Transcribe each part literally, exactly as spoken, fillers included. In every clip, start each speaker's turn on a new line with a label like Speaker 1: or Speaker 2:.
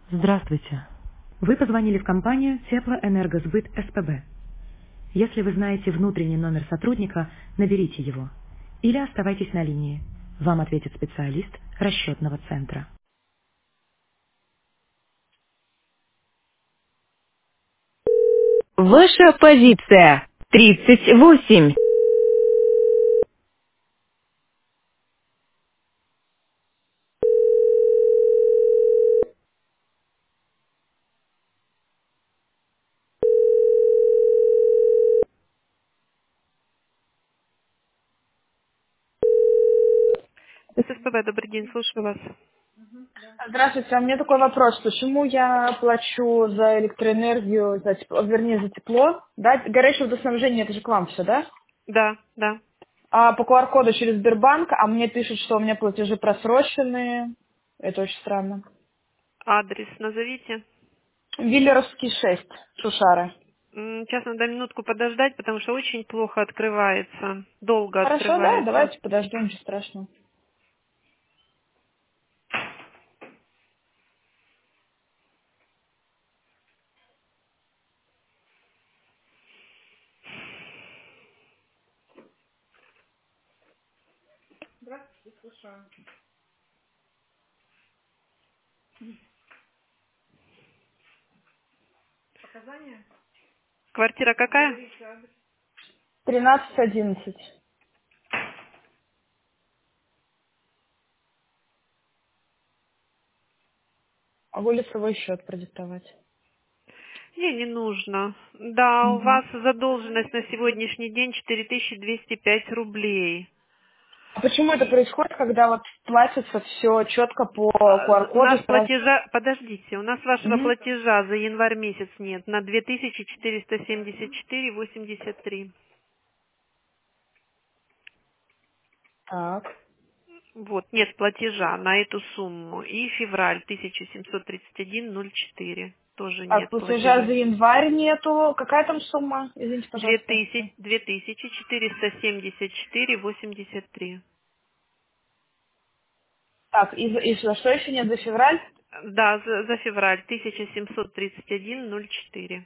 Speaker 1: Здравствуйте. Вы позвонили в компанию Теплоэнергосбыт СПБ. Если вы знаете внутренний номер сотрудника, наберите его. Или оставайтесь на линии. Вам ответит специалист расчетного центра.
Speaker 2: Ваша позиция. тридцать восемь.
Speaker 3: ССПБ, добрый день, слушаю вас.
Speaker 4: Здравствуйте, а у меня такой вопрос. Почему я плачу за электроэнергию, за тепло, вернее, за тепло? Да, горячее водоснабжение, это же к вам все, да?
Speaker 3: Да, да.
Speaker 4: А по Q R-коду через Сбербанк, а мне пишут, что у меня платежи просроченные. Это очень странно.
Speaker 3: Адрес назовите.
Speaker 4: Виллеровский шесть, Шушары.
Speaker 3: М, Сейчас надо минутку подождать, потому что очень плохо открывается. Долго
Speaker 4: Хорошо, да,
Speaker 3: открывается.
Speaker 4: давайте подождем, ничего страшного.
Speaker 3: Квартира какая?
Speaker 4: Тринадцать одиннадцать. Могу лицевой счет продиктовать?
Speaker 3: Не, не нужно. Да, у
Speaker 4: Мгм.
Speaker 3: вас задолженность на сегодняшний день четыре тысячи двести пять рублей.
Speaker 4: А почему это
Speaker 3: И
Speaker 4: происходит, когда вот платится все четко по
Speaker 3: а, з- у нас
Speaker 4: Q R-коду сразу?
Speaker 3: платежа, подождите, у нас вашего
Speaker 4: Мгм.
Speaker 3: платежа за январь месяц нет на две тысячи четыреста семьдесят четыре восемьдесят три.
Speaker 4: Так.
Speaker 3: Вот, нет платежа на эту сумму. И февраль тысяча семьсот тридцать один ноль четыре. Тоже
Speaker 4: А
Speaker 3: нет
Speaker 4: платежа за
Speaker 3: платежа.
Speaker 4: январь нету. Какая там сумма? Извините,
Speaker 3: Две
Speaker 4: пожалуйста.
Speaker 3: тысячи, две тысячи четыреста семьдесят четыре восемьдесят три.
Speaker 4: Так, и, за- и за что еще нет за февраль?
Speaker 3: Да, за, за февраль тысяча семьсот тридцать один ноль четыре.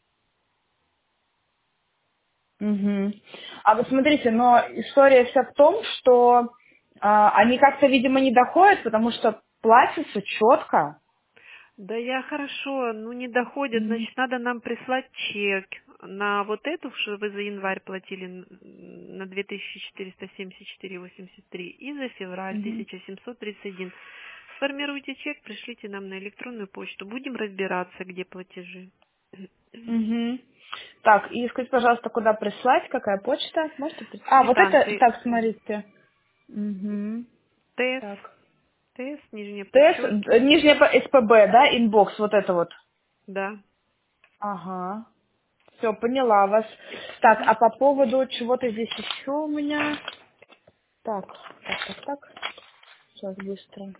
Speaker 4: Угу. А вот смотрите, но история вся в том, что а, они как-то, видимо, не доходят, потому что платится четко.
Speaker 3: Да я хорошо, ну не доходит,
Speaker 4: Мгм.
Speaker 3: значит, надо нам прислать чек на вот эту, что вы за январь платили н- на две тысячи четыреста семьдесят четыре восемьдесят три и за февраль
Speaker 4: Мгм.
Speaker 3: тысяча семьсот тридцать один. Сформируйте чек, пришлите нам на электронную почту. Будем разбираться, где платежи.
Speaker 4: Мгм. Так, и скажите, пожалуйста, куда прислать, какая почта? Можете прис- А, вот это,
Speaker 3: Квитанции
Speaker 4: так, смотрите. Угу.
Speaker 3: ТЭС,
Speaker 4: Так.
Speaker 3: ТЭС, нижнее
Speaker 4: ТС,
Speaker 3: подчерки.
Speaker 4: э, нижняя по- СПБ, да, инбокс, вот это вот.
Speaker 3: Да.
Speaker 4: Ага. Все, поняла вас. Так,
Speaker 3: Мгм.
Speaker 4: а по поводу чего-то здесь еще у меня. Так, так, так, так. Сейчас быстро.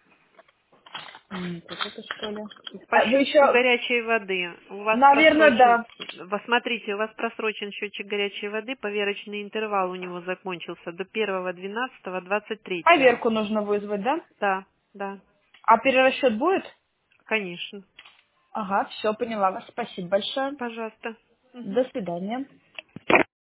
Speaker 4: М, вот это что ли?
Speaker 3: По
Speaker 4: А вы
Speaker 3: счетчику
Speaker 4: еще,
Speaker 3: горячей воды. У вас
Speaker 4: наверное,
Speaker 3: просрочен,
Speaker 4: да.
Speaker 3: вы смотрите, у вас просрочен счетчик горячей воды, поверочный интервал у него закончился до первого двенадцатого двадцать третьего.
Speaker 4: Поверку нужно вызвать, да?
Speaker 3: Да, да,
Speaker 4: А перерасчет будет?
Speaker 3: конечно.
Speaker 4: Ага, все, поняла вас. Спасибо большое.
Speaker 3: Пожалуйста. Мгм.
Speaker 4: До свидания.